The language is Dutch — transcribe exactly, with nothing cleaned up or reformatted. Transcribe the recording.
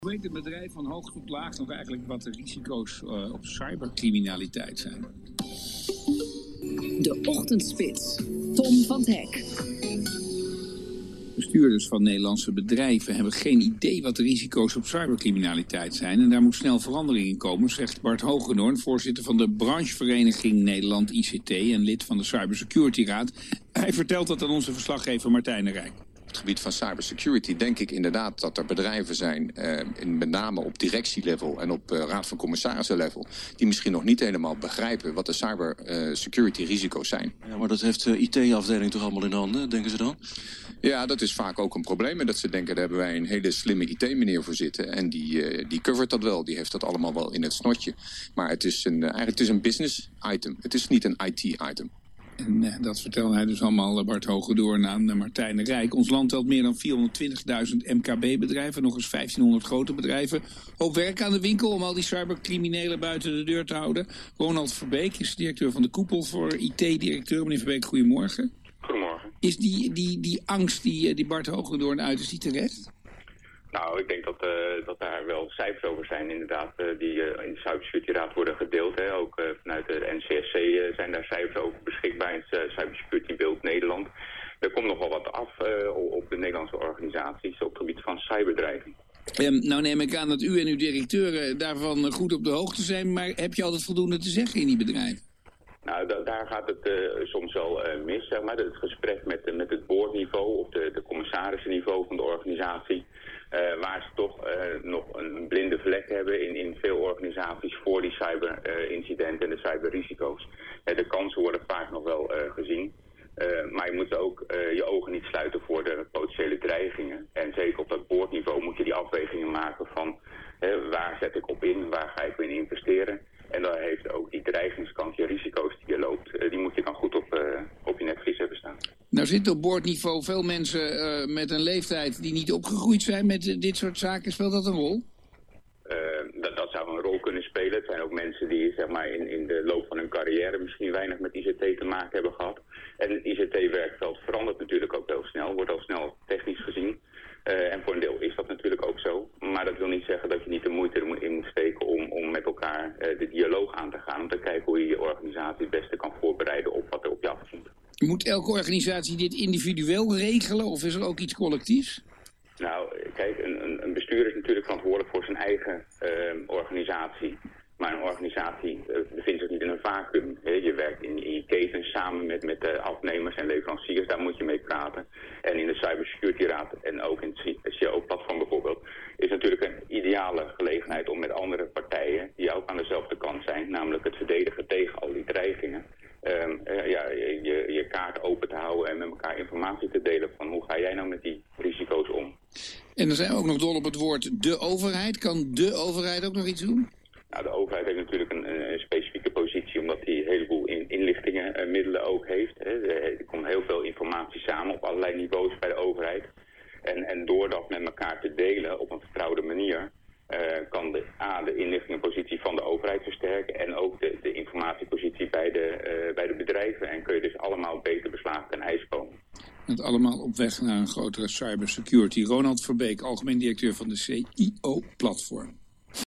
Weet het bedrijf van hoog tot laag nog eigenlijk wat de risico's uh, op cybercriminaliteit zijn? De Ochtendspits. Tom van 't Hek. Bestuurders van Nederlandse bedrijven hebben geen idee wat de risico's op cybercriminaliteit zijn. En daar moet snel verandering in komen, zegt Bart Hogendoorn, voorzitter van de branchevereniging Nederland I C T en lid van de Cybersecurity Raad. Hij vertelt dat aan onze verslaggever Martijn de Rijk. Op het gebied van cybersecurity denk ik inderdaad dat er bedrijven zijn, eh, in, met name op directielevel en op uh, raad van commissarissen level, die misschien nog niet helemaal begrijpen wat de cybersecurity uh, risico's zijn. Ja, maar dat heeft de I T-afdeling toch allemaal in handen, denken ze dan? Ja, dat is vaak ook een probleem. En dat ze denken, daar hebben wij een hele slimme I T-meneer voor zitten. En die, uh, die covert dat wel. Die heeft dat allemaal wel in het snotje. Maar het is een, uh, eigenlijk het is een business item. Het is niet een I T-item. En uh, dat vertelde hij dus allemaal, uh, Bart Hogendoorn, aan uh, Martijn de Rijk. Ons land telt meer dan vierhonderdtwintigduizend M K B-bedrijven, nog eens vijftienhonderd grote bedrijven. Hoop werk aan de winkel om al die cybercriminelen buiten de deur te houden. Ronald Verbeek is directeur van de Koepel voor I T-directeur. Meneer Verbeek, goedemorgen. Goedemorgen. Is die, die, die angst die, die Bart Hogendoorn uit, is die terecht? Nou, ik denk dat, uh, dat daar wel cijfers over zijn inderdaad, uh, die uh, in de Cybersecurity Raad worden gedeeld. Hè. Ook uh, vanuit de N C S C uh, zijn daar cijfers over beschikbaar in het uh, Cybersecurity Beeld Nederland. Er komt nog wel wat af uh, op de Nederlandse organisaties op het gebied van cyberdreiging. Um, nou neem ik aan dat u en uw directeuren daarvan goed op de hoogte zijn, maar heb je altijd voldoende te zeggen in die bedrijven? Nou, da- daar gaat het uh, soms wel uh, mis, zeg maar. Het gesprek met, uh, met het boordniveau of de, de commissarissenniveau van de organisatie. Uh, waar ze toch uh, nog een blinde vlek hebben in, in veel organisaties voor die cyberincidenten uh, en de cyberrisico's. Uh, de kansen worden vaak nog wel uh, gezien. Uh, maar je moet ook uh, je ogen niet sluiten voor de potentiële dreigingen. En zeker op dat boordniveau moet je die afwegingen maken van uh, waar zet ik op in, waar ga ik in investeren. En daar heeft ook die dreigingskans, je risico's die je loopt, uh, die moet je dan goed op, uh, op je netvlies hebben staan. Nou zitten op boordniveau veel mensen uh, met een leeftijd die niet opgegroeid zijn met uh, dit soort zaken. Speelt dat een rol? Uh, dat, dat zou een rol kunnen spelen. Het zijn ook mensen die zeg maar, in, in de loop van hun carrière misschien weinig met I C T te maken hebben gehad. En het I C T-werkveld verandert natuurlijk ook heel snel, wordt al snel technisch gezien. Uh, en voor een deel is dat natuurlijk ook zo. Maar dat wil niet zeggen dat je niet de moeite in moet steken om, om met elkaar uh, de dialoog aan te gaan. Om te kijken hoe je je organisatie het beste kan voorbereiden op wat er op je afkomt. Moet elke organisatie dit individueel regelen of is er ook iets collectiefs? Nou, kijk, een, een, een bestuur is natuurlijk verantwoordelijk voor zijn eigen uh, organisatie. Maar een organisatie uh, bevindt zich niet in een vacuüm. He, je werkt in, in je keten samen met, met uh, afnemers en leveranciers, daar moet je mee praten. En in de Cybersecurity Raad en ook in het C I O-platform bijvoorbeeld is natuurlijk een ideale gelegenheid om met andere partijen, die ook aan dezelfde kant zijn, namelijk het verdedigen tegen al die dreigingen, um, uh, ja, je, je kaart open te houden en met elkaar informatie te delen van hoe ga jij nou met die risico's om. En dan zijn we ook nog dol op het woord de overheid. Kan de overheid ook nog iets doen? Nou, de overheid heeft natuurlijk een, een specifieke positie, omdat die een heleboel in, inlichtingen en uh, middelen ook heeft. Hè. Er komt heel veel informatie samen op allerlei niveaus bij de overheid. En, en door dat met elkaar te delen op een vertrouwde manier, uh, kan de, A, de inlichtingenpositie van de overheid versterken en ook de, de informatiepositie bij de, uh, bij de bedrijven. En kun je dus allemaal beter beslagen ten ijs komen. Het allemaal op weg naar een grotere cybersecurity. Ronald Verbeek, algemeen directeur van de C I O-platform.